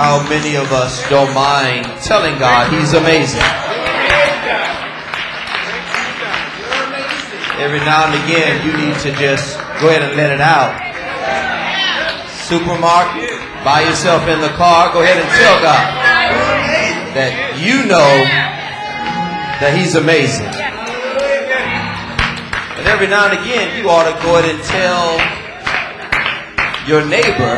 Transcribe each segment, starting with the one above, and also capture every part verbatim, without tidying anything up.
How many of us don't mind telling God He's amazing? Every now and again, you need to just go ahead and let it out. Supermarket, by yourself in the car, go ahead and tell God that you know that He's amazing. And every now and again, you ought to go ahead and tell your neighbor,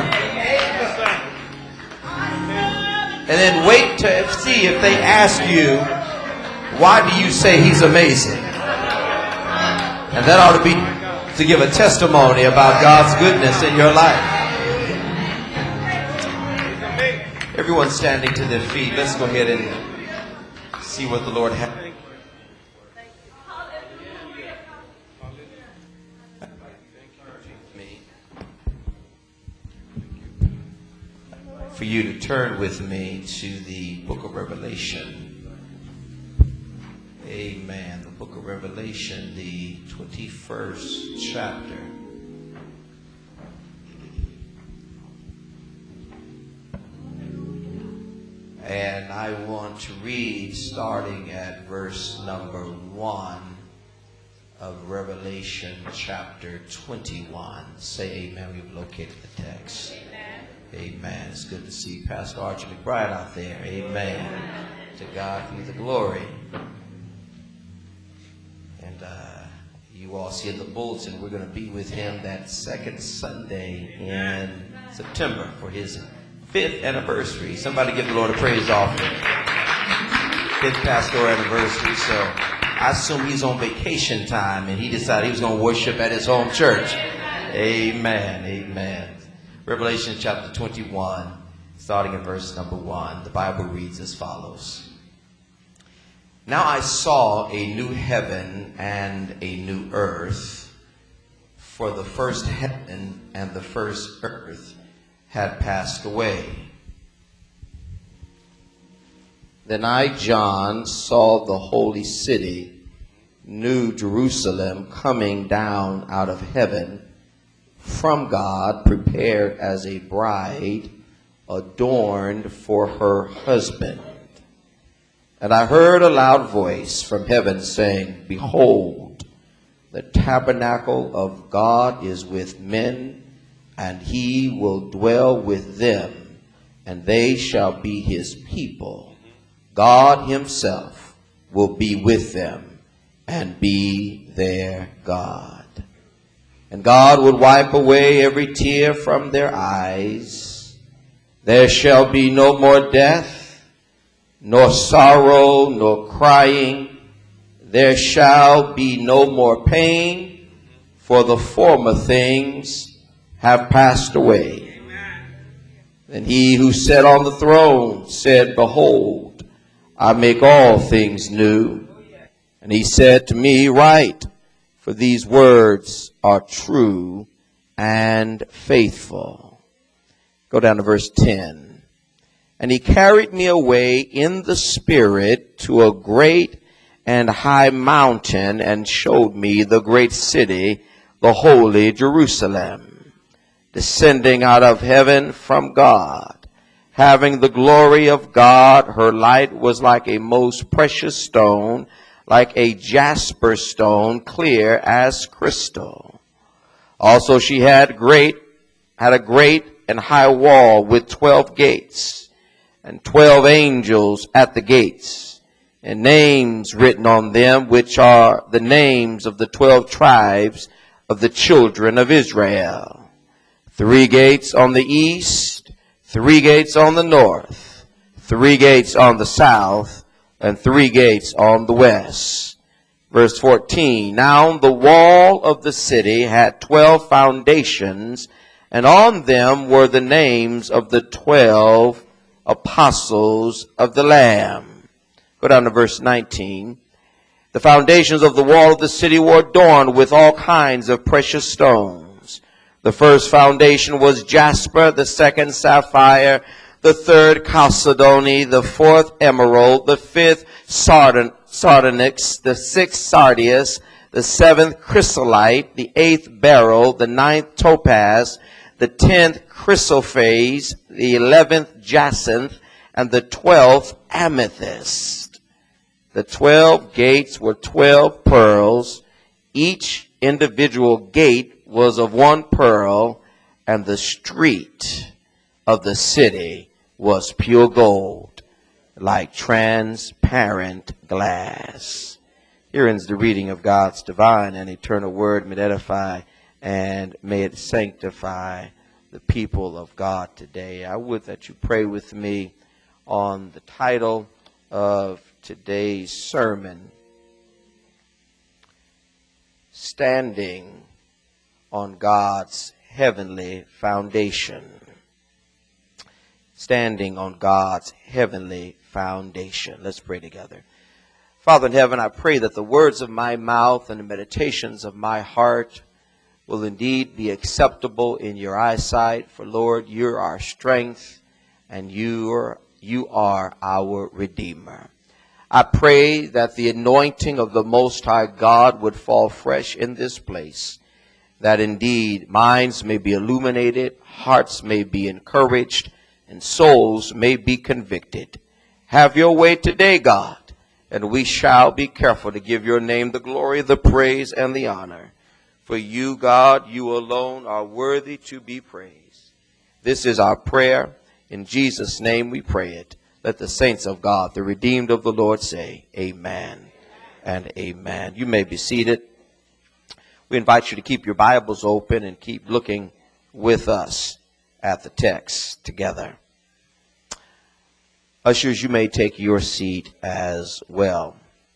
and then wait to see if they ask you, why do you say He's amazing? And that ought to be to give a testimony about God's goodness in your life. Everyone standing to their feet, let's go ahead and see what the Lord has. For you to turn with me to the book of Revelation. Amen. The book of Revelation, the twenty-first chapter. And I want to read starting at verse number one of Revelation chapter twenty-one. Say amen. We've located the text. Amen. It's good to see Pastor Archie McBride out there. Amen. To God be the glory. And uh, you all see in the bulletin, we're going to be with him that second Sunday in September for his fifth anniversary. Somebody give the Lord a praise offering. Fifth pastoral anniversary. So I assume he's on vacation time and he decided he was going to worship at his home church. Amen. Amen. Revelation chapter twenty-one, starting at verse number one, the Bible reads as follows. Now I saw a new heaven and a new earth, for the first heaven and the first earth had passed away. Then I, John, saw the holy city, New Jerusalem, coming down out of heaven from God, prepared as a bride adorned for her husband. And I heard a loud voice from heaven saying, Behold, the tabernacle of God is with men, and he will dwell with them, and they shall be his people. God himself will be with them and be their God. And God would wipe away every tear from their eyes. There shall be no more death, nor sorrow, nor crying. There shall be no more pain, for the former things have passed away. Then he who sat on the throne said, Behold, I make all things new. And he said to me, Write, for these words are true and faithful. Go down to verse ten. And he carried me away in the spirit to a great and high mountain, and showed me the great city, the holy Jerusalem, descending out of heaven from God, having the glory of God. Her light was like a most precious stone, like a jasper stone, clear as crystal. Also she had great, had a great and high wall with twelve gates, and twelve angels at the gates, and names written on them, which are the names of the twelve tribes of the children of Israel. Three gates on the east, three gates on the north, three gates on the south, and three gates on the west. Verse fourteen, Now the wall of the city had twelve foundations, and on them were the names of the twelve apostles of the Lamb. Go down to verse nineteen. The foundations of the wall of the city were adorned with all kinds of precious stones. The first foundation was jasper, the second sapphire, the third chalcedony, the fourth emerald, the fifth sardon, sardonyx, the sixth sardius, the seventh chrysolite, the eighth beryl, the ninth topaz, the tenth chrysoprase, the eleventh jacinth, and the twelfth amethyst. The twelve gates were twelve pearls. Each individual gate was of one pearl, and the street of the city was pure gold, like transparent glass. Here ends the reading of God's divine and eternal word. May it edify and may it sanctify the people of God today. I would that you pray with me on the title of today's sermon, Standing on God's Heavenly Foundation. Standing on God's heavenly foundation. Let's pray together. Father in heaven, I pray that the words of my mouth and the meditations of my heart will indeed be acceptable in your eyesight. For Lord, you're our strength and you're, you are our Redeemer. I pray that the anointing of the Most High God would fall fresh in this place, that indeed minds may be illuminated, hearts may be encouraged, and souls may be convicted. Have your way today, God, and we shall be careful to give your name the glory, the praise, and the honor. For you, God, you alone are worthy to be praised. This is our prayer. In Jesus' name we pray it. Let the saints of God, the redeemed of the Lord, say amen and amen. You may be seated. We invite you to keep your Bibles open and keep looking with us at the text together. Ushers, you may take your seat as well.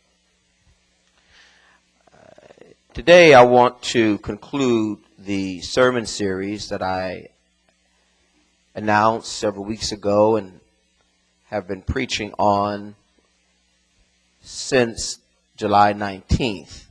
Uh, today I want to conclude the sermon series that I announced several weeks ago and have been preaching on since July nineteenth.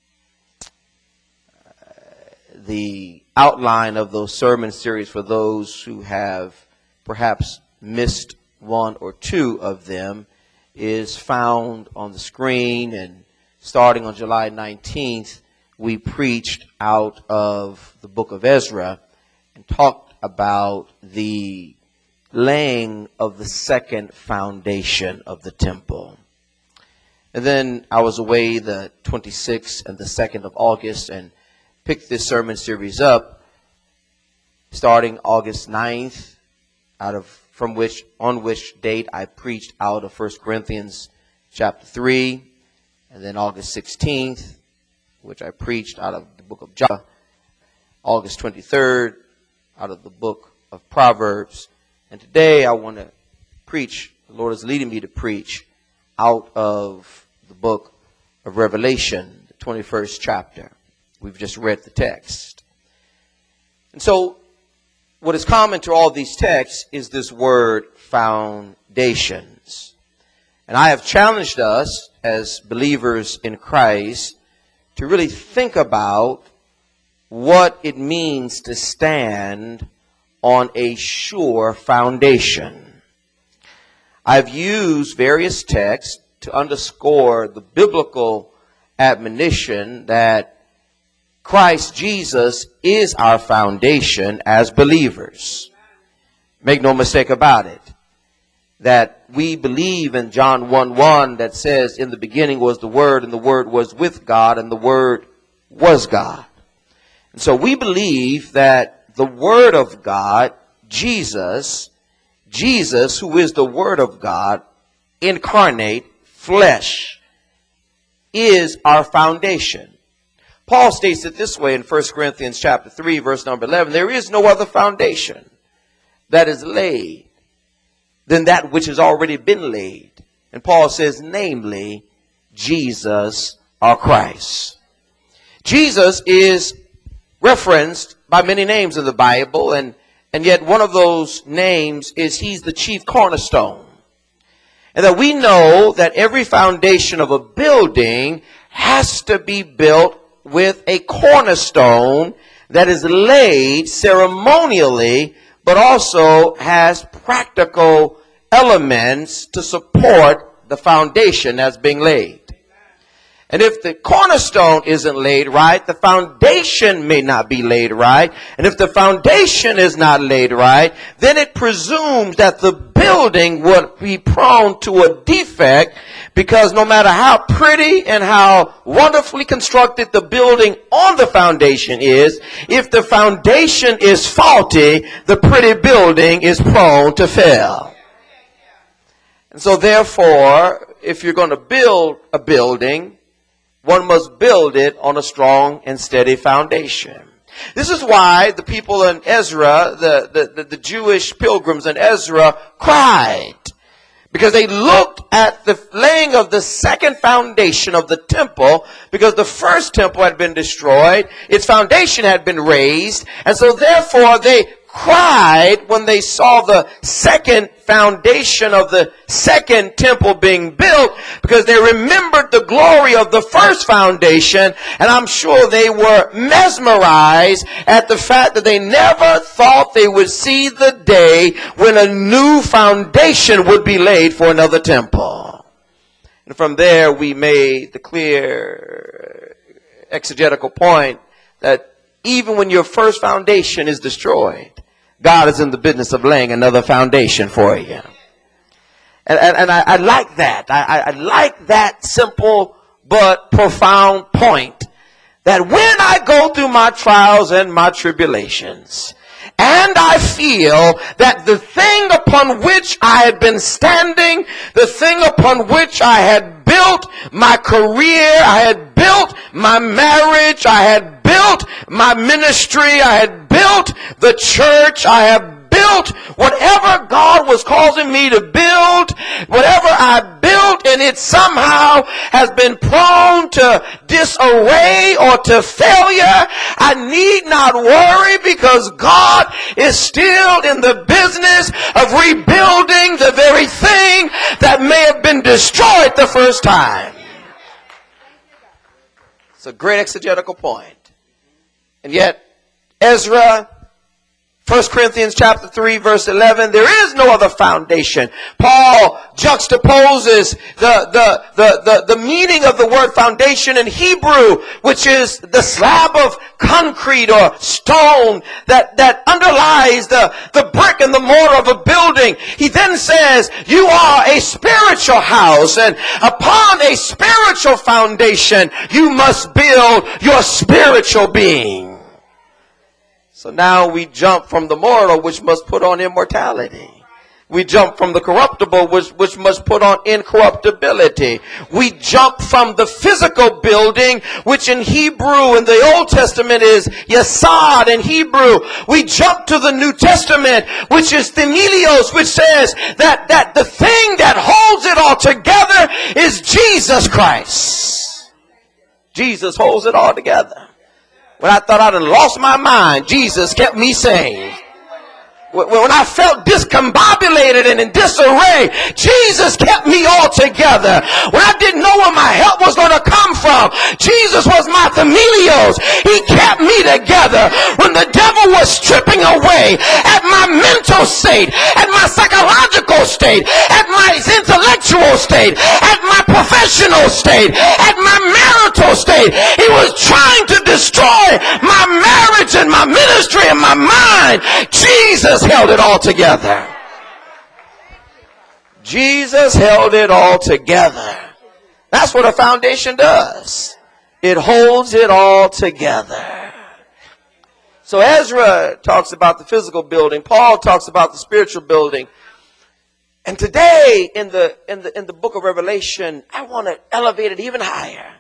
Uh, the outline of those sermon series, for those who have perhaps missed one or two of them, is found on the screen. And starting on July nineteenth, we preached out of the book of Ezra and talked about the laying of the second foundation of the temple. And then I was away the twenty-sixth and the second of August and picked this sermon series up starting August ninth, out of from which on which date I preached out of First Corinthians chapter three, and then August sixteenth, which I preached out of the book of John, August twenty-third, out of the book of Proverbs. And today I want to preach, the Lord is leading me to preach out of the book of Revelation, the twenty-first chapter. We've just read the text. And so what is common to all these texts is this word foundations. And I have challenged us as believers in Christ to really think about what it means to stand on a sure foundation. I've used various texts to underscore the biblical admonition that Christ Jesus is our foundation as believers. Make no mistake about it, that we believe in John one one that says, in the beginning was the Word, and the Word was with God, and the Word was God. And so we believe that the Word of God, Jesus, Jesus, who is the Word of God, incarnate, flesh, is our foundation. Paul states it this way in First Corinthians chapter three, verse number eleven. There is no other foundation that is laid than that which has already been laid. And Paul says, namely, Jesus our Christ. Jesus is referenced by many names in the Bible, and, and yet one of those names is he's the chief cornerstone. And that we know that every foundation of a building has to be built with a cornerstone that is laid ceremonially, but also has practical elements to support the foundation that's being laid. And if the cornerstone isn't laid right, the foundation may not be laid right. And if the foundation is not laid right, then it presumes that the building would be prone to a defect, because no matter how pretty and how wonderfully constructed the building on the foundation is, if the foundation is faulty, the pretty building is prone to fail. And so therefore, if you're going to build a building, one must build it on a strong and steady foundation. This is why the people in Ezra, the, the, the, the Jewish pilgrims in Ezra, cried. Because they looked at the laying of the second foundation of the temple, because the first temple had been destroyed, its foundation had been raised, and so therefore they cried when they saw the second foundation of the second temple being built, because they remembered the glory of the first foundation, and I'm sure they were mesmerized at the fact that they never thought they would see the day when a new foundation would be laid for another temple. And from there we made the clear exegetical point that even when your first foundation is destroyed, God is in the business of laying another foundation for you. And, and, and I, I like that. I, I like that simple but profound point, that when I go through my trials and my tribulations, and I feel that the thing upon which I had been standing, the thing upon which I had built my career, I had built my marriage, I had built my ministry, I had built the church, I have built whatever God was causing me to build, whatever I built, and it somehow has been prone to disarray or to failure, I need not worry, because God is still in the business of rebuilding the very thing that may have been destroyed the first time. It's a great exegetical point. And yet, Ezra, First Corinthians chapter three, verse eleven, there is no other foundation. Paul juxtaposes the, the, the, the, the meaning of the word foundation in Hebrew, which is the slab of concrete or stone that, that underlies the, the brick and the mortar of a building. He then says, you are a spiritual house, and upon a spiritual foundation, you must build your spiritual being. So now we jump from the mortal, which must put on immortality. We jump from the corruptible, which, which must put on incorruptibility. We jump from the physical building, which in Hebrew in the Old Testament is Yesod in Hebrew. We jump to the New Testament, which is Themelios, which says that, that the thing that holds it all together is Jesus Christ. Jesus holds it all together. When I thought I'd lost my mind, Jesus kept me sane. When I felt discombobulated and in disarray, Jesus kept me all together. When I didn't know where my help was going to come from, Jesus was my Themelios. He kept me together. When the devil was stripping away at my mental state, at my psychological state, at my intellectual state, at my professional state, at my marital state, he was trying to destroy my marriage and my ministry and my mind. Jesus held it all together. Jesus held it all together. That's what a foundation does. It holds it all together. So Ezra talks about the physical building. Paul talks about the spiritual building. And today in the in the in the book of Revelation, I want to elevate it even higher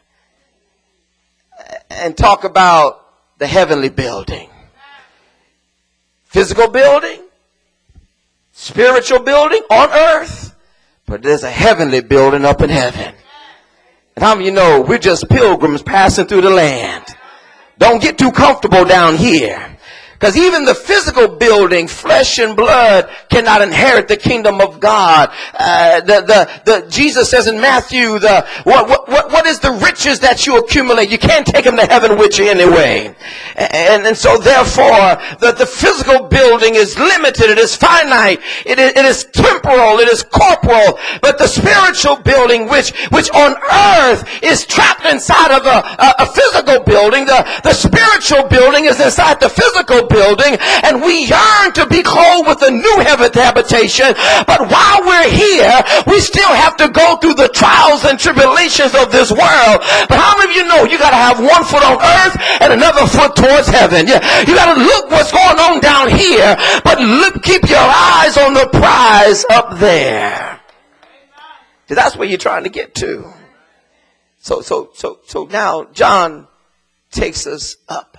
and talk about the heavenly building. Physical building, spiritual building on earth, but there's a heavenly building up in heaven. And how many of you know we're just pilgrims passing through the land? Don't get too comfortable down here. Because even the physical building, flesh and blood, cannot inherit the kingdom of God. Uh, the, the, the, Jesus says in Matthew, the, what, what, what is the riches that you accumulate? You can't take them to heaven with you anyway. And, And, and so therefore, the, the physical building is limited, it is finite, it is, it is temporal, it is corporal. But the spiritual building, which, which on earth is trapped inside of a, a, a physical building, the, the spiritual building is inside the physical building, and we yearn to be clothed with a new heaven habitation. But while we're here, we still have to go through the trials and tribulations of this world. But how many of you know you got to have one foot on earth and another foot towards heaven? Yeah, you got to look what's going on down here, but look, keep your eyes on the prize up there. Because that's where you're trying to get to. So, so, so, so now John takes us up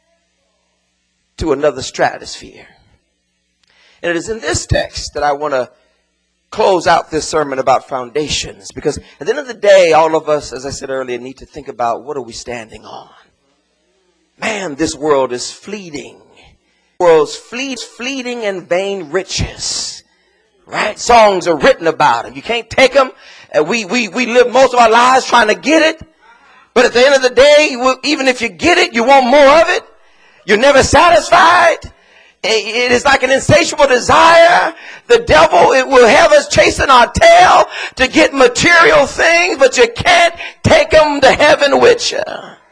to another stratosphere. And it is in this text that I want to close out this sermon about foundations. Because at the end of the day, all of us, as I said earlier, need to think about what are we standing on. Man, this world is fleeting. The world's fleet, fleeting and vain riches. Right? Songs are written about them. You can't take them. Uh, we, we, we live most of our lives trying to get it. But at the end of the day, even if you get it, you want more of it. You're never satisfied. It is like an insatiable desire. The devil, it will have us chasing our tail to get material things, but you can't take them to heaven with you.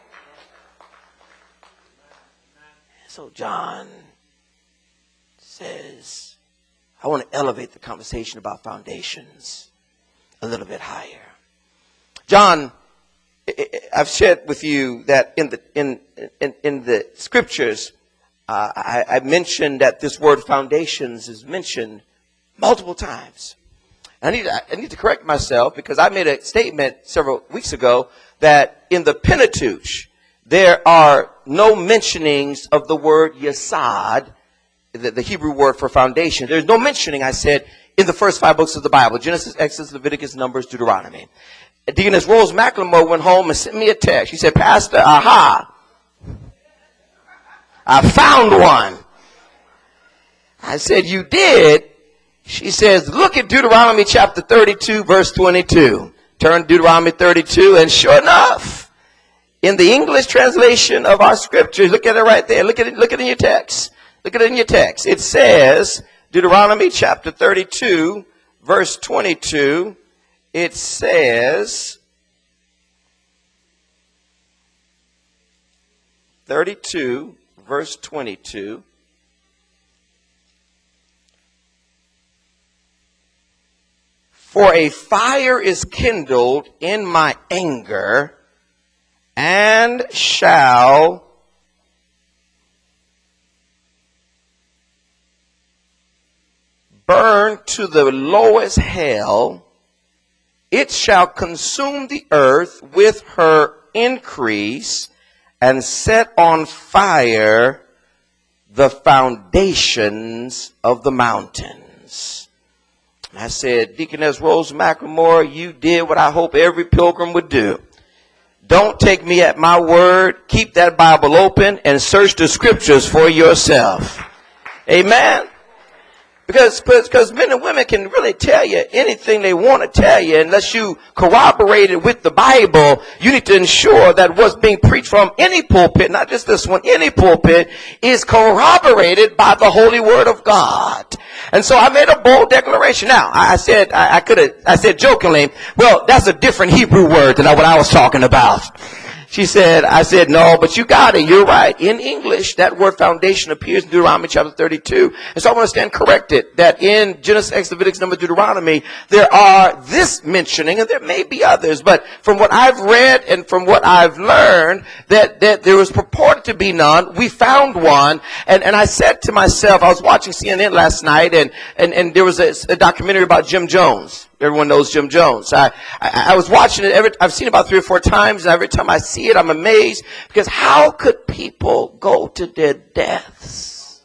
So John says, I want to elevate the conversation about foundations a little bit higher. John, I've shared with you that in the in in, in the scriptures, uh, I, I mentioned that this word foundations is mentioned multiple times. I need I need to correct myself because I made a statement several weeks ago that in the Pentateuch there are no mentionings of the word yesod, the, the Hebrew word for foundation. There's no mentioning, I said, in the first five books of the Bible: Genesis, Exodus, Leviticus, Numbers, Deuteronomy. Deaconess Rose McLemore went home and sent me a text. She said, Pastor, aha, I found one. I said, you did? She says, look at Deuteronomy chapter thirty-two, verse twenty-two. Turn to Deuteronomy thirty-two, and sure enough, in the English translation of our scriptures, look at it right there. Look at it, look at it in your text. Look at it in your text. It says, Deuteronomy chapter thirty-two, verse twenty-two. It says, thirty-two, verse twenty-two. For a fire is kindled in my anger, and shall burn to the lowest hell. It shall consume the earth with her increase, and set on fire the foundations of the mountains. I said, Deaconess Rose McLemore, you did what I hope every pilgrim would do. Don't take me at my word. Keep that Bible open and search the scriptures for yourself. Amen. Because, because men and women can really tell you anything they want to tell you. Unless you corroborate it with the Bible, you need to ensure that what's being preached from any pulpit, not just this one, any pulpit, is corroborated by the holy word of God. And so I made a bold declaration. Now, I said, I, I could have, I said jokingly, well, that's a different Hebrew word than what I was talking about. She said, I said, no, but you got it. You're right. In English, that word foundation appears in Deuteronomy chapter thirty-two. And so I want to stand corrected that in Genesis, Exodus, Leviticus, Numbers, Deuteronomy, there are this mentioning, and there may be others, but from what I've read and from what I've learned, that, that there was purported to be none. We found one. And, and I said to myself, I was watching C N N last night, and, and, and there was a, a documentary about Jim Jones. Everyone knows Jim Jones. I, I, I was watching it. Every, I've seen it about three or four times, and every time I see it, I'm amazed. Because how could people go to their deaths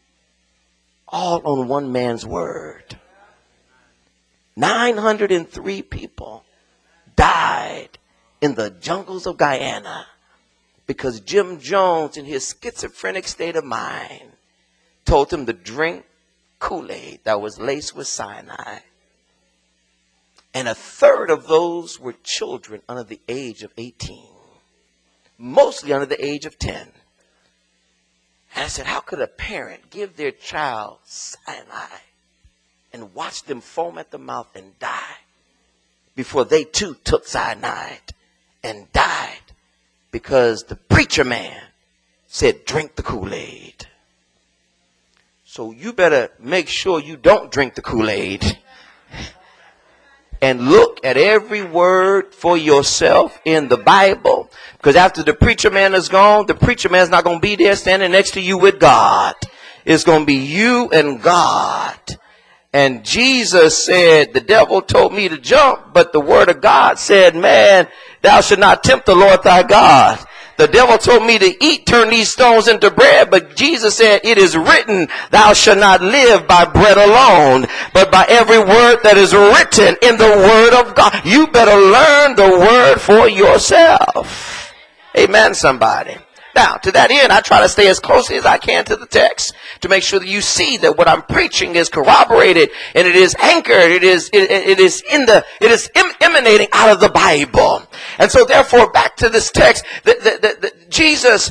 all on one man's word? nine hundred three people died in the jungles of Guyana because Jim Jones, in his schizophrenic state of mind, told them to drink Kool-Aid that was laced with cyanide. And a third of those were children under the age of eighteen, mostly under the age of ten. I said, how could a parent give their child cyanide and watch them foam at the mouth and die before they too took cyanide and died because the preacher man said, drink the Kool-Aid? So you better make sure you don't drink the Kool-Aid and look at every word for yourself in the Bible. Because after the preacher man is gone, the preacher man is not going to be there standing next to you with God. It's going to be you and God. And Jesus said, the devil told me to jump, but the word of God said, man, thou should not tempt the Lord thy God. The devil told me to eat, turn these stones into bread, but Jesus said, it is written, thou shalt not live by bread alone, but by every word that is written in the word of God. You better learn the word for yourself. Amen, somebody. Now, to that end, I try to stay as closely as I can to the text to make sure that you see that what I'm preaching is corroborated and it is anchored. It is, it, it is in the, it is em- emanating out of the Bible. And so therefore, back to this text, the, the, the, the, Jesus,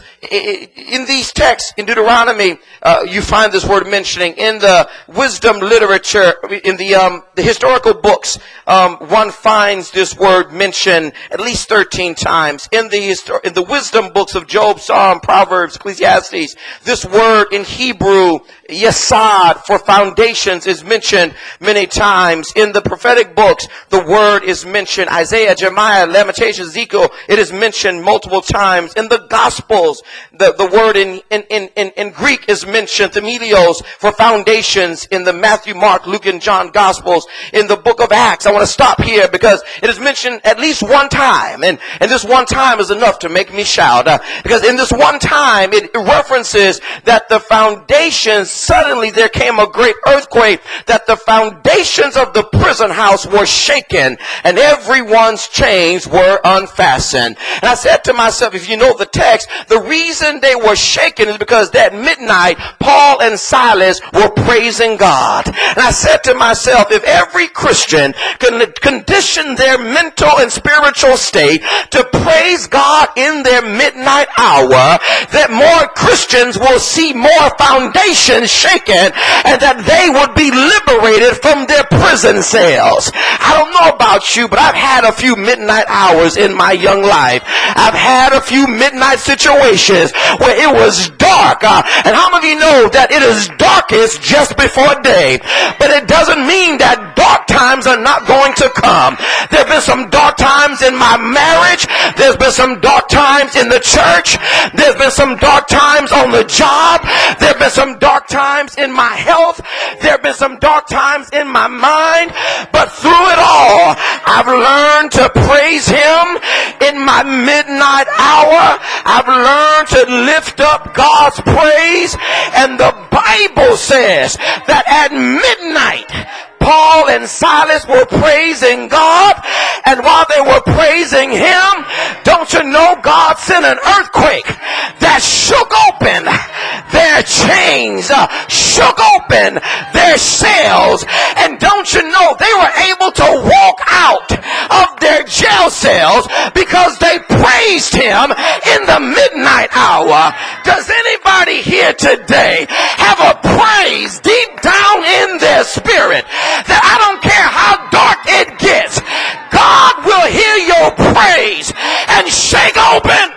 in these texts, in Deuteronomy, uh, you find this word mentioning in the wisdom literature, in the, um, the historical books, um, one finds this word mentioned at least thirteen times. In the histor- in the wisdom books of Job, Psalm, Proverbs, Ecclesiastes, this word in Hebrew, Yesod, for foundations, is mentioned many times. In the prophetic books, the word is mentioned. Isaiah, Jeremiah, Lamentations, Ezekiel, it is mentioned multiple times. In the Gospels, the, the word in, in, in, in Greek is mentioned, themelios, for foundations, in the Matthew, Mark, Luke, and John Gospels. In the book of Acts, I want to stop here because it is mentioned at least one time. And, and this one time is enough to make me shout. Uh, because in this one time, it references that the foundations, suddenly there came a great earthquake, that the foundations of the prison house were shaken and everyone's chains were unfastened. And I said to myself, if you know the text, the reason they were shaken is because that midnight, Paul and Silas were praising God. And I said to myself, if every Christian can condition their mental and spiritual state to praise God in their midnight hour, that more Christians will see more foundations shaken and that they would be liberated from their prison cells. I don't know about you, but I've had a few midnight hours in my young life. I've had a few midnight situations where it was dark. Uh, and how many of you know that it is darkest just before day? But it doesn't mean that dark times are not going to come. There have been some dark times in my marriage. There's been some dark times in the church. There's been some dark times on the job. There have been some dark times in my health. There have been some dark times in my mind. But through it all, I've learned to praise Him in my midnight hour. I've learned to lift up God's praise. And the Bible says that at midnight, Paul and Silas were praising God, and while they were praising Him, don't you know God sent an earthquake that shook open their chains, uh, shook open their cells, and don't you know they were able to walk out of their jail cells because they praised Him in the midnight hour. Does anybody here today have a praise deep down in their spirit that I don't care how dark it gets, God will hear your praise and shake open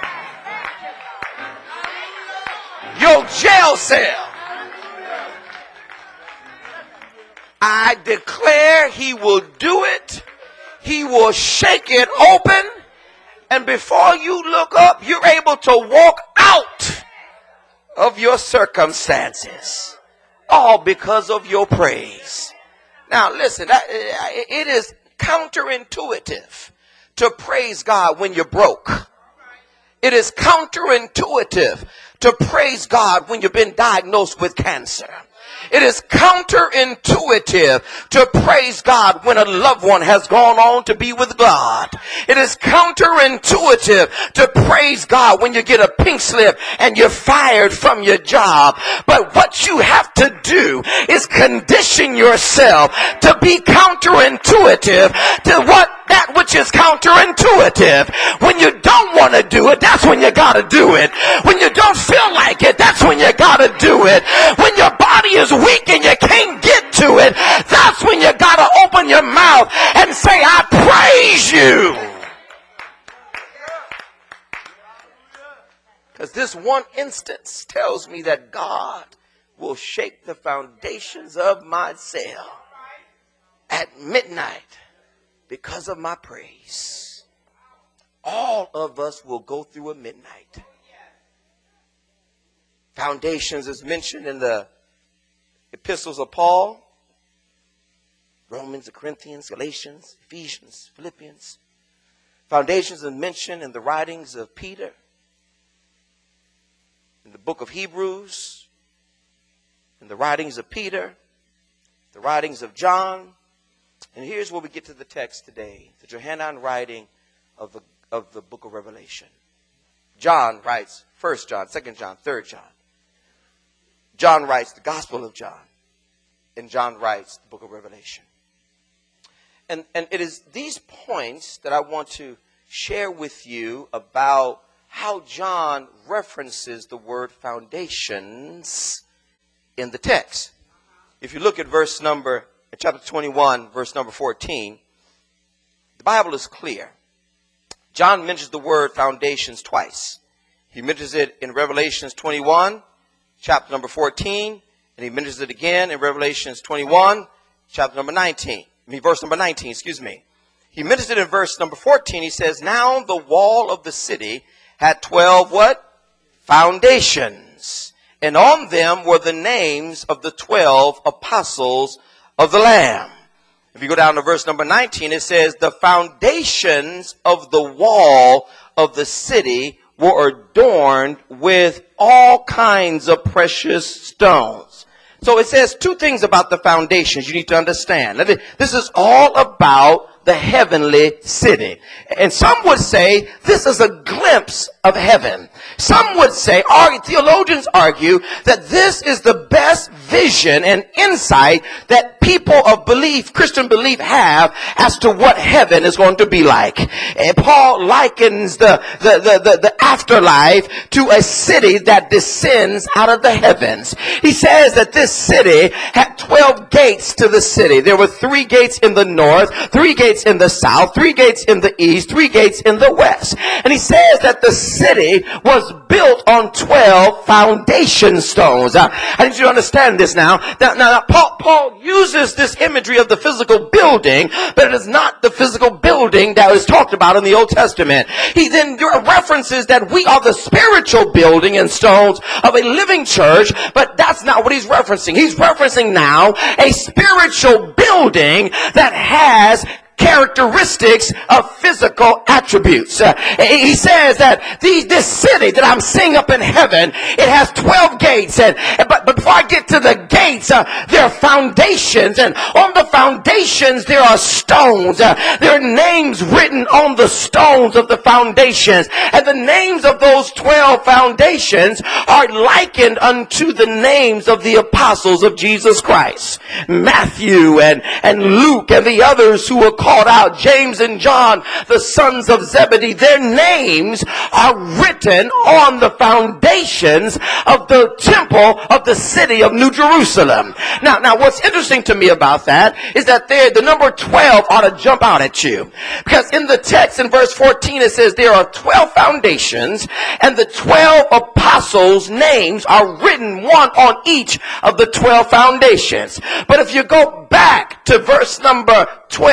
your jail cell? I declare He will do it. He will shake it open, and before you look up, you're able to walk out of your circumstances, all because of your praise. Now listen, it is counterintuitive to praise God when you're broke. It is counterintuitive to praise God when you've been diagnosed with cancer. It is counterintuitive to praise God when a loved one has gone on to be with God. It is counterintuitive to praise God when you get a pink slip and you're fired from your job. But what you have to do is condition yourself to be counterintuitive to what that which is counterintuitive. When you don't want to do it, that's when you got to do it. When you don't feel like it, that's when you to do it. When your body is weak and you can't get to it, that's when you got to open your mouth and say, I praise you. Because this one instance tells me that God will shake the foundations of my cell at midnight because of my praise. All of us will go through a midnight. Foundations is mentioned in the epistles of Paul, Romans, Corinthians, Galatians, Ephesians, Philippians. Foundations is mentioned in the writings of Peter, in the book of Hebrews, in the writings of Peter, the writings of John. And here's where we get to the text today, the Johannine writing of the, of the book of Revelation. John writes First John, Second John, Third John. John writes the Gospel of John. And John writes the book of Revelation. And, and it is these points that I want to share with you about how John references the word foundations in the text. If you look at verse number, chapter twenty-one, verse number fourteen, the Bible is clear. John mentions the word foundations twice. He mentions it in Revelations twenty-one, chapter number fourteen, and he mentions it again in Revelations twenty-one, chapter number nineteen. I mean, verse number nineteen, excuse me. He mentions it in verse number fourteen. He says, now the wall of the city had twelve what? Foundations. And on them were the names of the twelve apostles of the Lamb. If you go down to verse number nineteen, it says, the foundations of the wall of the city were adorned with all kinds of precious stones. So it says two things about the foundations you need to understand. This is all about the heavenly city. And some would say this is a glimpse of heaven. Some would say, our theologians argue that this is the best vision and insight that people of belief, Christian belief, have as to what heaven is going to be like. And Paul likens the, the, the, the, the afterlife to a city that descends out of the heavens. He says that this city had twelve gates to the city. There were three gates in the north, three gates in the south, three gates in the east, three gates in the west. And he says that the city was built on twelve foundation stones. Uh, I need you to understand this now. Now, now, now Paul, Paul uses this imagery of the physical building, but it is not the physical building that is talked about in the Old Testament. He then references that we are the spiritual building and stones of a living church, but that's not what he's referencing. He's referencing now a spiritual building that has characteristics of physical attributes. Uh, he says that the, this city that I'm seeing up in heaven, it has twelve gates. And, but, but before I get to the gates, uh, there are foundations. And on the foundations, there are stones. Uh, there are names written on the stones of the foundations. And the names of those twelve foundations are likened unto the names of the apostles of Jesus Christ. Matthew and, and Luke and the others who were called out, James and John, the sons of Zebedee, their names are written on the foundations of the temple of the city of New Jerusalem. Now, now what's interesting to me about that is that there, the number twelve ought to jump out at you. Because in the text in verse fourteen, it says there are twelve foundations and the twelve apostles' names are written one on each of the twelve foundations. But if you go back to verse number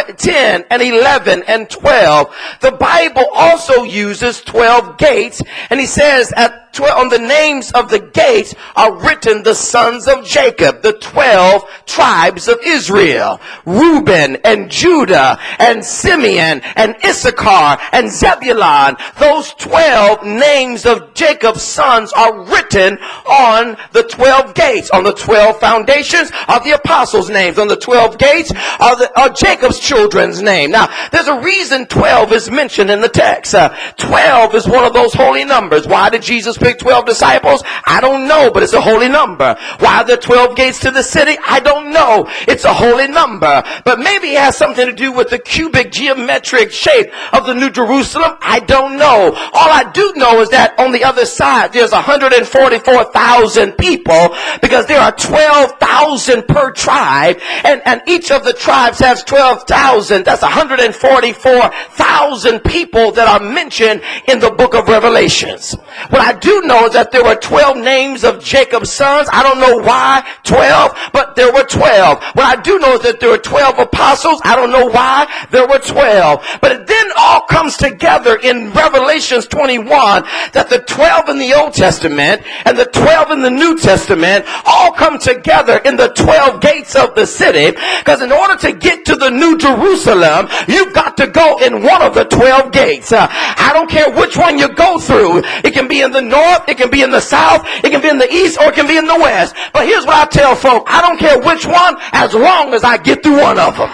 ten and eleven and twelve, the Bible also uses twelve gates, and he says at on the names of the gates are written the sons of Jacob, the twelve tribes of Israel, Reuben and Judah and Simeon and Issachar and Zebulun. Those twelve names of Jacob's sons are written on the twelve gates. On the twelve foundations are the apostles' names. On the twelve gates are, the, are Jacob's children's name. Now, there's a reason twelve is mentioned in the text. Uh, twelve is one of those holy numbers. Why did Jesus pick pick twelve disciples? I don't know, but it's a holy number. Why are there twelve gates to the city? I don't know. It's a holy number. But maybe it has something to do with the cubic geometric shape of the New Jerusalem. I don't know. All I do know is that on the other side, there's one hundred forty-four thousand people, because there are twelve thousand per tribe, and, and each of the tribes has twelve thousand. That's one hundred forty-four thousand people that are mentioned in the book of Revelations. What I do know is that there were twelve names of Jacob's sons. I don't know why twelve, but there were twelve. What I do know is that there were twelve apostles. I don't know why there were twelve. But it then all comes together in Revelations twenty-one that the twelve in the Old Testament and the twelve in the New Testament all come together in the twelve gates of the city, because in order to get to the New Jerusalem, you've got to go in one of the twelve gates. Uh, I don't care which one you go through. It can be in the north, it can be in the south, it can be in the east, or it can be in the west. But here's what I tell folk: I don't care which one, as long as I get through one of them.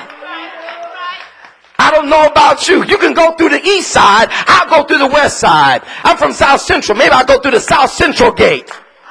I don't know about you. You can go through the east side. I'll go through the west side. I'm from South Central. Maybe I'll go through the South Central gate.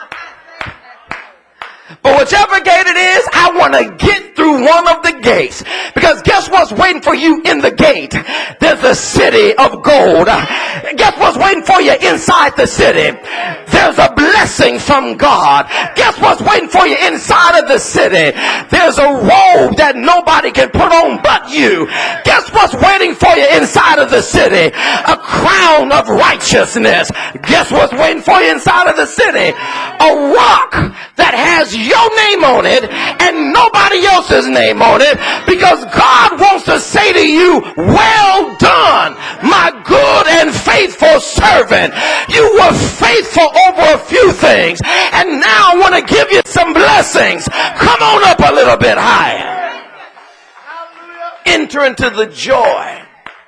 But whichever gate it is, I want to get through one of the gates. Because guess what's waiting for you in the gate? There's a city of gold. Guess what's waiting for you inside the city? There's a blessing from God. Guess what's waiting for you inside of the city? There's a robe that nobody can put on but you. Guess what's waiting for you inside of the city? A crown of righteousness. Guess what's waiting for you inside of the city? A rock that has your name on it and nobody else's name on it, because God wants to say to you, well done, my good and faithful servant. You were faithful over a few things, and now I want to give you some blessings. Come on up a little bit higher. Enter into the joy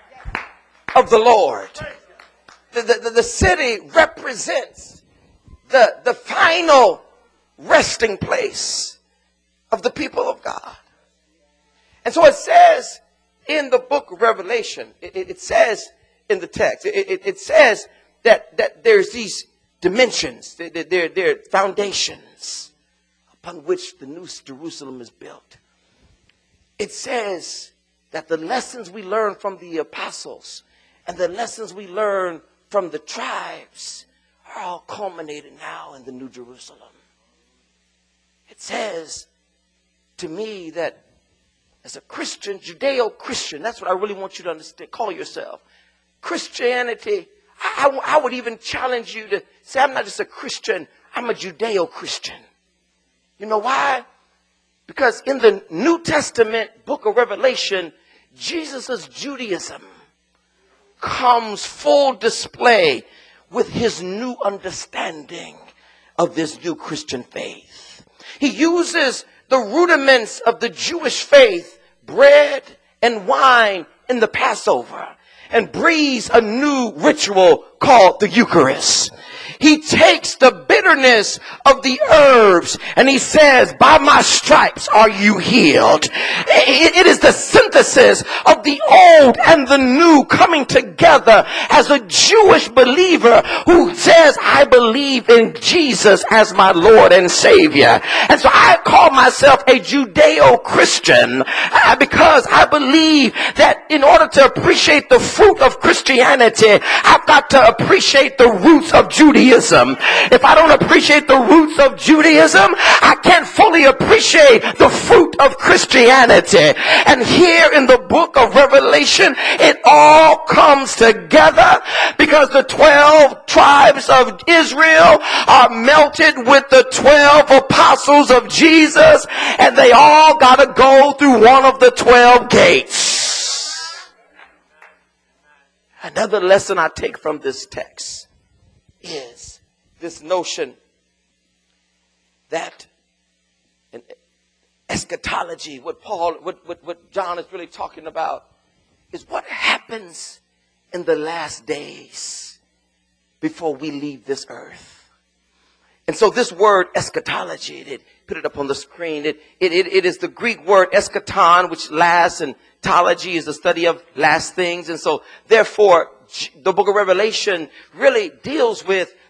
of the Lord. The, the, the city represents the, the final resting place of the people of God. And so it says in the book of Revelation, it, it, it says in the text, it, it, it says that, that there's these dimensions, there, there, there are foundations upon which the New Jerusalem is built. It says that the lessons we learn from the apostles and the lessons we learn from the tribes are all culminated now in the New Jerusalem. It says to me that as a Christian, Judeo-Christian, that's what I really want you to understand, call yourself. Christianity, I, I, I would even challenge you to say, I'm not just a Christian, I'm a Judeo-Christian. You know why? Because in the New Testament book of Revelation, Jesus' Judaism comes full display with his new understanding of this new Christian faith. He uses the rudiments of the Jewish faith, bread and wine in the Passover, and breathes a new ritual called the Eucharist. He takes the bitterness of the herbs and he says, by my stripes are you healed. It is the synthesis of the old and the new coming together as a Jewish believer who says, I believe in Jesus as my Lord and Savior. And so I call myself a Judeo-Christian because I believe that in order to appreciate the fruit of Christianity, I've got to appreciate the roots of Judaism. If I don't appreciate the roots of Judaism, I can't fully appreciate the fruit of Christianity. And here in the book of Revelation, it all comes together because the twelve tribes of Israel are melted with the twelve apostles of Jesus, and they all got to go through one of the twelve gates. Another lesson I take from this text is this notion that in eschatology, what Paul, what, what, what John is really talking about, is what happens in the last days before we leave this earth. And so this word eschatology, it, put it up on the screen, it, it, it, it is the Greek word eschaton, which lasts, and teology is the study of last things. And so therefore, the book of Revelation really deals with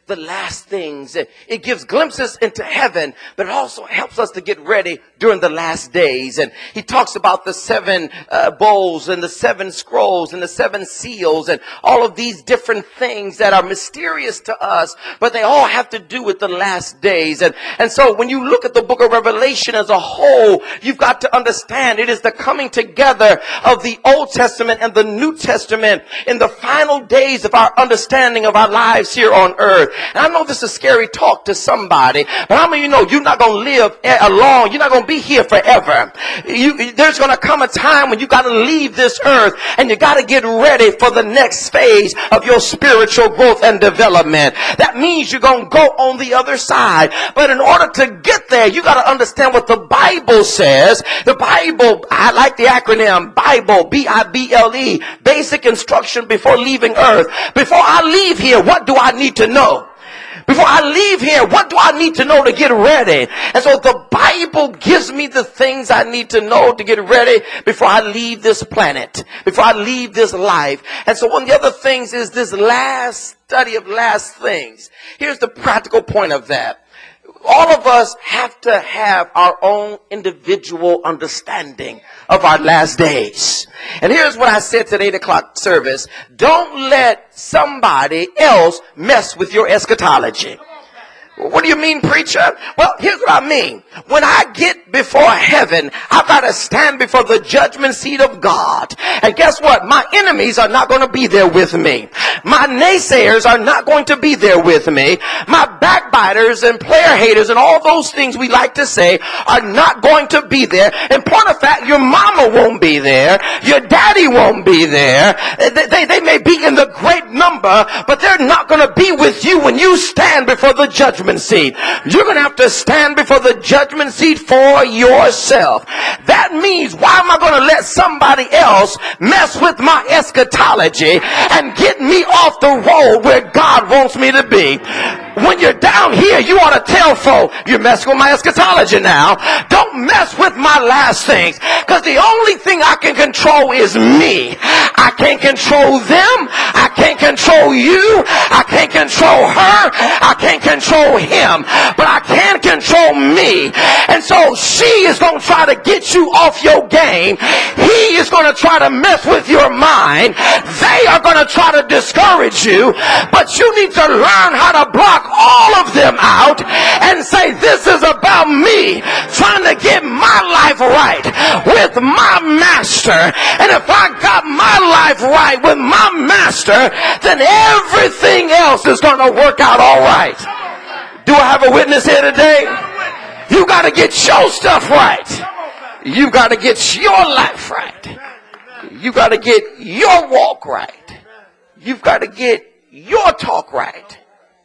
the last things. It gives glimpses into heaven, but it also helps us to get ready during the last days. And he talks about the seven uh, bowls and the seven scrolls and the seven seals and all of these different things that are mysterious to us, but they all have to do with the last days. And, and so when you look at the book of Revelation as a whole, you've got to understand it is the coming together of the Old Testament and the New Testament in the final days of our understanding of our lives here on earth. And I know this is scary talk to somebody, but how many of you know you're not going to live alone? You're not going to be here forever. You, there's going to come a time when you got to leave this earth and you got to get ready for the next phase of your spiritual growth and development. That means you're going to go on the other side. But in order to get there, you got to understand what the Bible says. The Bible, I like the acronym Bible, B I B L E, basic instruction before leaving earth. Before I leave here, what do I need to know? Before I leave here, what do I need to know to get ready? And so the Bible gives me the things I need to know to get ready before I leave this planet, before I leave this life. And so one of the other things is this last study of last things. Here's the practical point of that. All of us have to have our own individual understanding of our last days. And here's what I said to the eight o'clock service. Don't let somebody else mess with your eschatology. What do you mean, preacher? Well, here's what I mean. When I get before heaven, I've got to stand before the judgment seat of God. And guess what? My enemies are not going to be there with me. My naysayers are not going to be there with me. My backbiters and player haters and all those things we like to say are not going to be there. In point of fact, your mama won't be there. Your daddy won't be there. They, they, they may be in the great number, but they're not going to be with you when you stand before the judgment seat. You're going to have to stand before the judgment seat for yourself. That means, why am I going to let somebody else mess with my eschatology and get me off the road where God wants me to be? When you're down here, you ought to tell folk, you're messing with my eschatology now. Don't mess with my last things, because the only thing I can control is me. I can't control them. I can't control you. I can't control her. I can't control him, but I can control me. And so she is going to try to get you off your game. He is going to try to mess with your mind. They are going to try to discourage you, but you need to learn how to block all of them out and say, this is about me trying to get my life right with my master. And if I got my life right with my master, then everything else is going to work out all right. Do I have a witness here today? You got to get your stuff right. You got to get your life right. You got to get your walk right. You've got to get your talk right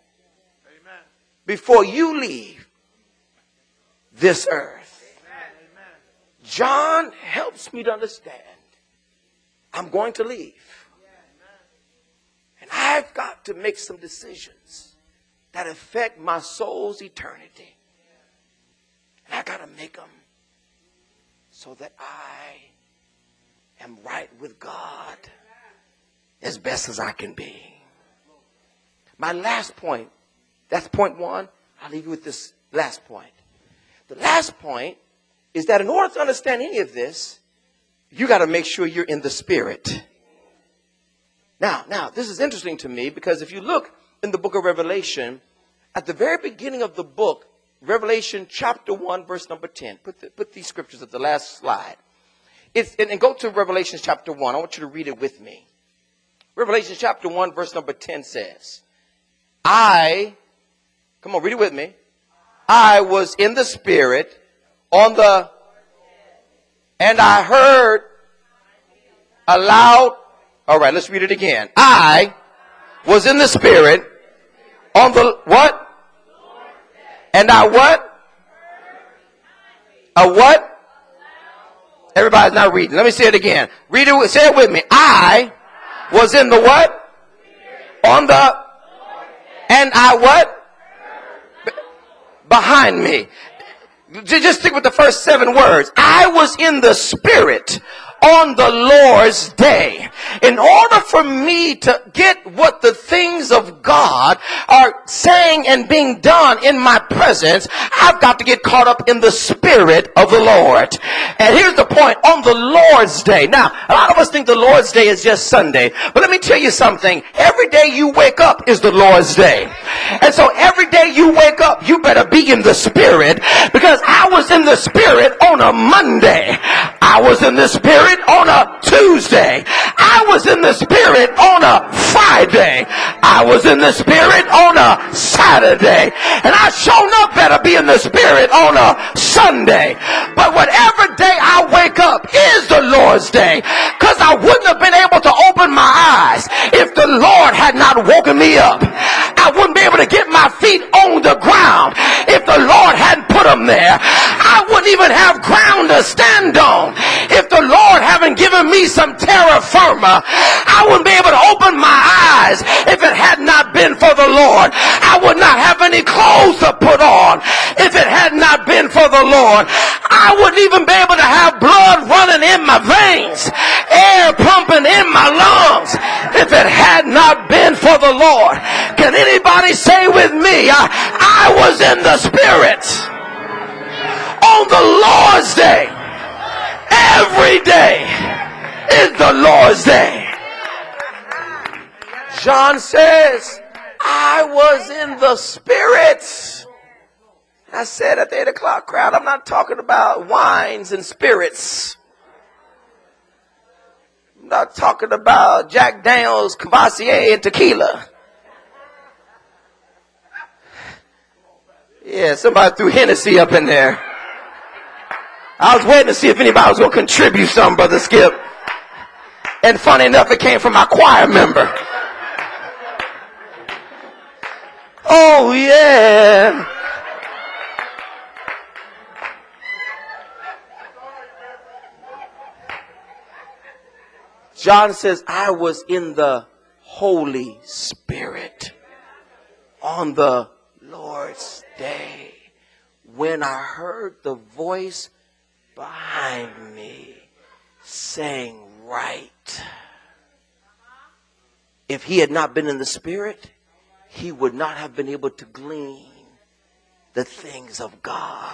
before you leave this earth. John helps me to understand I'm going to leave. And I've got to make some decisions that affect my soul's eternity. And I got to make them so that I am right with God as best as I can be. My last point, that's point one. I'll leave you with this last point. The last point is that in order to understand any of this, you got to make sure you're in the Spirit. Now, now, this is interesting to me, because if you look in the book of Revelation, at the very beginning of the book, Revelation chapter one, verse number ten. Put, the, put these scriptures at the last slide. It's, and, and go to Revelation chapter one. I want you to read it with me. Revelation chapter one, verse number ten says, I... Come on, read it with me. I was in the Spirit on the, and I heard a loud, all right, let's read it again. I was in the Spirit on the, what? And I what? A what? Everybody's not reading. Let me say it again. Read it, say it with me. I was in the what? On the, and I what? Behind me. Just stick with the first seven words. I was in the Spirit on the Lord's day. In order for me to get what the things of God are saying and being done in my presence, I've got to get caught up in the Spirit of the Lord. And here's the point, on the Lord's day. Now, a lot of us think the Lord's day is just Sunday, but let me tell you something. Every day you wake up is the Lord's day. And so every day you wake up, you better be in the Spirit, because I was in the Spirit on a Monday. I was in the Spirit on a Tuesday. I was in the Spirit on a Friday. I was in the Spirit on a Saturday. And I sure enough better be in the Spirit on a Sunday. But whatever day I wake up is the Lord's day, because I wouldn't have been able to open my eyes if the Lord had not woken me up. I wouldn't be able to get my feet on the ground if the Lord hadn't put them there. I wouldn't even have ground to stand on if the Lord hadn't given me some terra firma. I wouldn't be able to open my eyes if it had not been for the Lord. I would not have any clothes to put on if it had not been for the Lord. I wouldn't even be able to have blood running in my veins, air pumping in my lungs, if it had not been for the Lord. Can anybody say with me, I, I was in the Spirit on the Lord's day? Every day is the Lord's day. John says, I was in the Spirit. I said at the eight o'clock crowd, I'm not talking about wines and spirits. I'm not talking about Jack Daniels, Cavassier, and tequila. Yeah, somebody threw Hennessy up in there. I was waiting to see if anybody was going to contribute something, Brother Skip. And funny enough, it came from my choir member. Oh, yeah. John says, I was in the Holy Spirit on the Lord's day when I heard the voice behind me saying, right. If he had not been in the Spirit, he would not have been able to glean the things of God.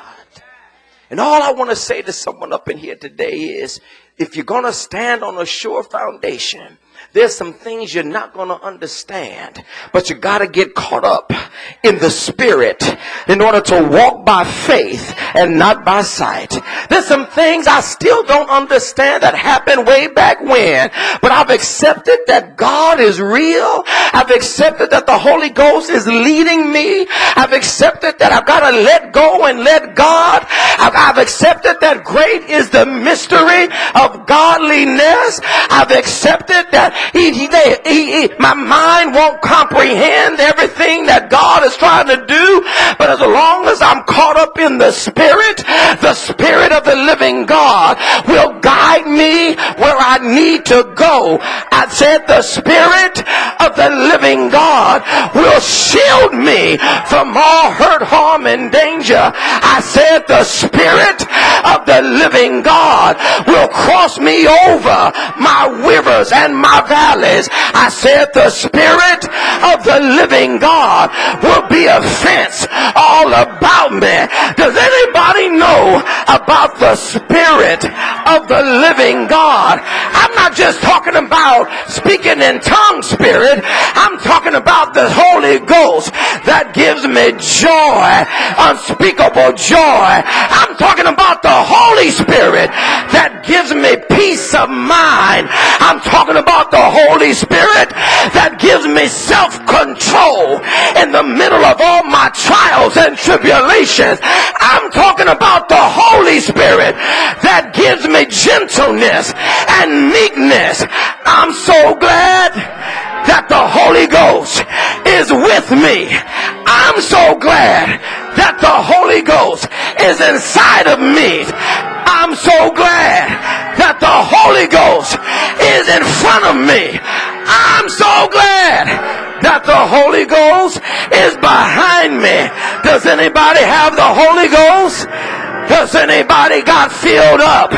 And all I want to say to someone up in here today is, if you're going to stand on a sure foundation, there's some things you're not going to understand, but you got to get caught up in the Spirit in order to walk by faith and not by sight. There's some things I still don't understand that happened way back when, but I've accepted that God is real. I've accepted that the Holy Ghost is leading me. I've accepted that I've got to let go and let God. I've, I've accepted that great is the mystery of godliness. I've accepted that he, he, he, he, my mind won't comprehend everything that God is trying to do, but as long as I'm caught up in the Spirit, the Spirit of the living God will guide me where I need to go. I said the Spirit of the living God will shield me from all hurt, harm, and danger. I said the Spirit of the living God will cross me over my rivers and my valleys. I said the Spirit of the living God will be a fence all about me. Does anybody know about the Spirit of the living God? I'm not just talking about speaking in tongues spirit. I'm talking about the Holy Ghost that gives me joy, unspeakable joy. I'm talking about the Holy Spirit that gives me peace of mind. I'm talking about the Holy Spirit that gives me self-control in the middle of all my trials and tribulations. I'm talking about the Holy Spirit that gives me gentleness and meekness. I'm so glad that the Holy Ghost is with me. I'm so glad that the Holy Ghost is inside of me. I'm so glad that the Holy Ghost is in front of me. I'm so glad that the Holy Ghost is behind me. Does anybody have the Holy Ghost? Does anybody got filled up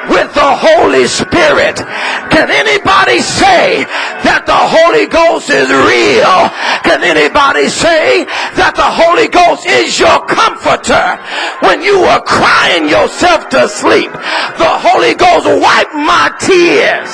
with the Holy Spirit. Can anybody say that the Holy Ghost is real? Can anybody say that the Holy Ghost is your comforter? When you were crying yourself to sleep, the Holy Ghost wiped my tears.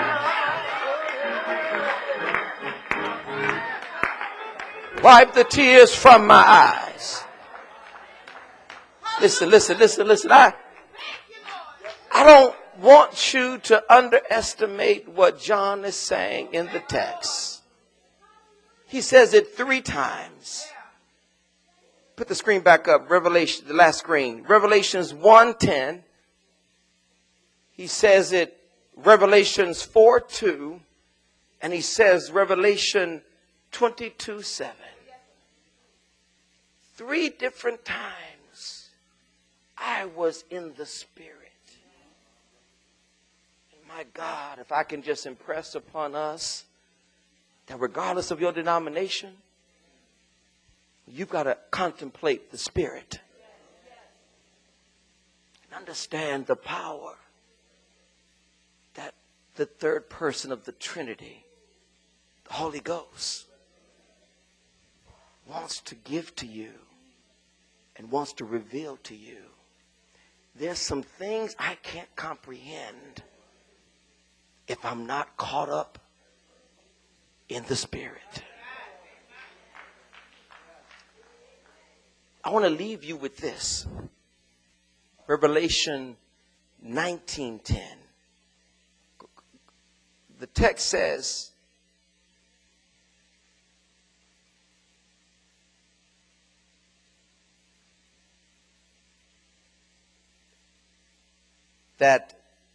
Wipe the tears from my eyes. Listen, listen, listen, listen. I, I don't want you to underestimate what John is saying in the text. He says it three times. Put the screen back up. Revelation, the last screen. Revelations one ten. He says it Revelations four two. And he says Revelation twenty-two seven. Three different times I was in the Spirit. And my God, if I can just impress upon us that regardless of your denomination, you've got to contemplate the Spirit and understand the power that the third person of the Trinity, the Holy Ghost, wants to give to you and wants to reveal to you. There's some things I can't comprehend if I'm not caught up in the Spirit. I want to leave you with this. Revelation nineteen ten. The text says, that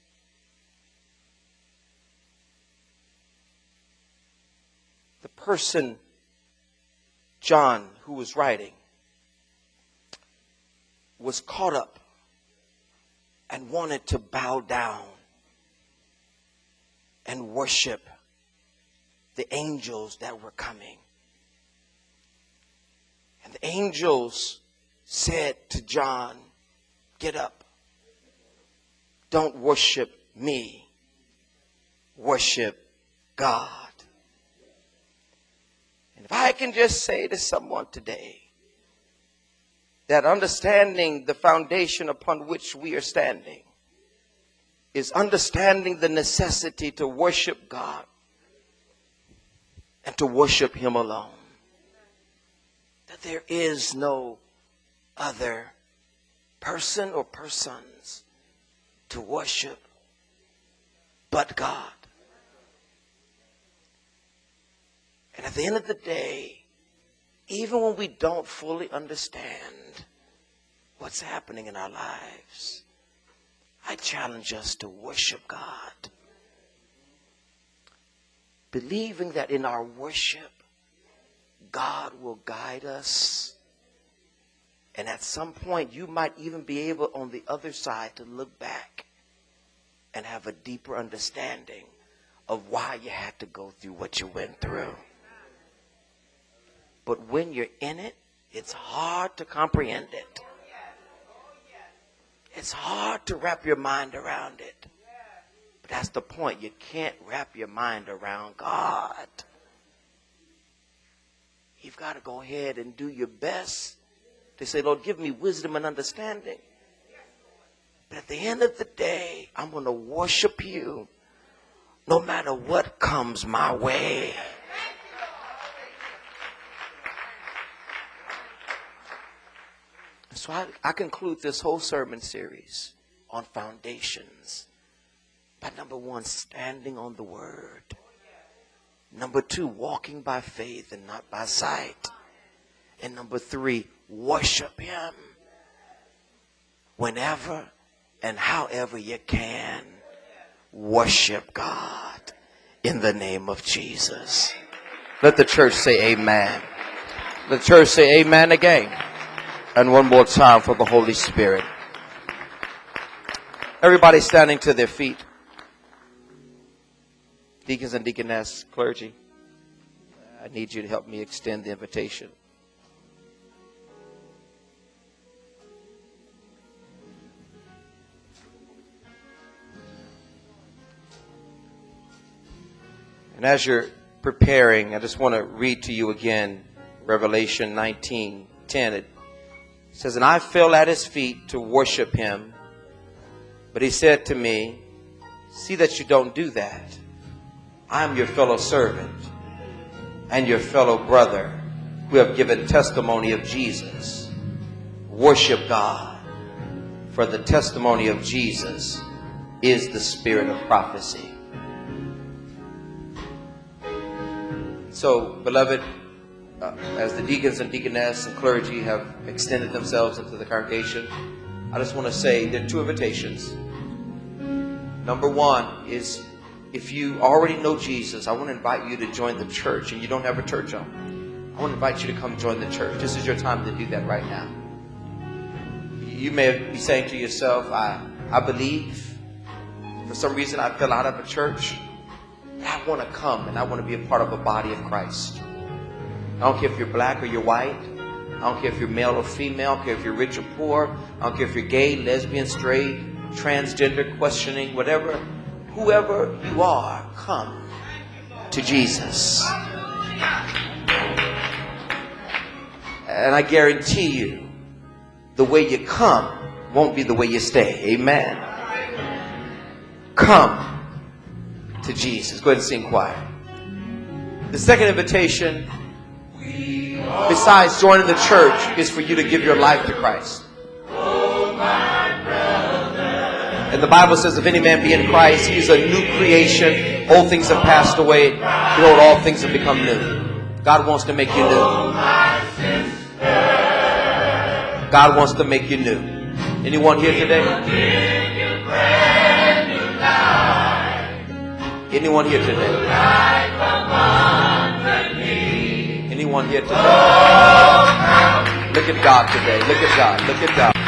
the person, John, who was writing, was caught up and wanted to bow down and worship the angels that were coming. And the angels said to John, get up. Don't worship me. Worship God. And if I can just say to someone today that understanding the foundation upon which we are standing is understanding the necessity to worship God and to worship Him alone. That there is no other person or persons to worship but God. And at the end of the day, even when we don't fully understand what's happening in our lives, I challenge us to worship God, believing that in our worship, God will guide us. And at some point, you might even be able on the other side to look back and have a deeper understanding of why you had to go through what you went through. But when you're in it, it's hard to comprehend it. It's hard to wrap your mind around it. But that's the point. You can't wrap your mind around God. You've got to go ahead and do your best to say, Lord, give me wisdom and understanding. But at the end of the day, I'm going to worship you no matter what comes my way. So I, I conclude this whole sermon series on foundations by, number one, standing on the word. Number two, walking by faith and not by sight. And number three, worship Him whenever and however you can. Worship God in the name of Jesus. Let the church say amen. Let the church say amen again. And one more time for the Holy Spirit. Everybody standing to their feet. Deacons and deaconess, clergy, I need you to help me extend the invitation. And as you're preparing, I just want to read to you again Revelation nineteen ten. It says, "And I fell at his feet to worship him. But he said to me, see that you don't do that. I am your fellow servant and your fellow brother who have given testimony of Jesus. Worship God, for the testimony of Jesus is the spirit of prophecy." So, beloved, uh, as the deacons and deaconess and clergy have extended themselves into the congregation, I just want to say there are two invitations. Number one is, if you already know Jesus, I want to invite you to join the church, and you don't have a church home. I want to invite you to come join the church. This is your time to do that right now. You may be saying to yourself, I, I believe. For some reason, I fell out of a church. I want to come, and I want to be a part of a body of Christ. I don't care if you're black or you're white. I don't care if you're male or female. I don't care if you're rich or poor. I don't care if you're gay, lesbian, straight, transgender, questioning, whatever. Whoever you are, come to Jesus. And I guarantee you, the way you come won't be the way you stay. Amen. Come to Jesus. Go ahead and sing choir. The second invitation, besides joining the church, is for you to give your life to Christ. And the Bible says, if any man be in Christ, he is a new creation. Old things have passed away. Behold, all things have become new. God wants to make you new. God wants to make you new. Anyone here today? Anyone here today? Anyone here today? Look at God today. Look at God. Look at God.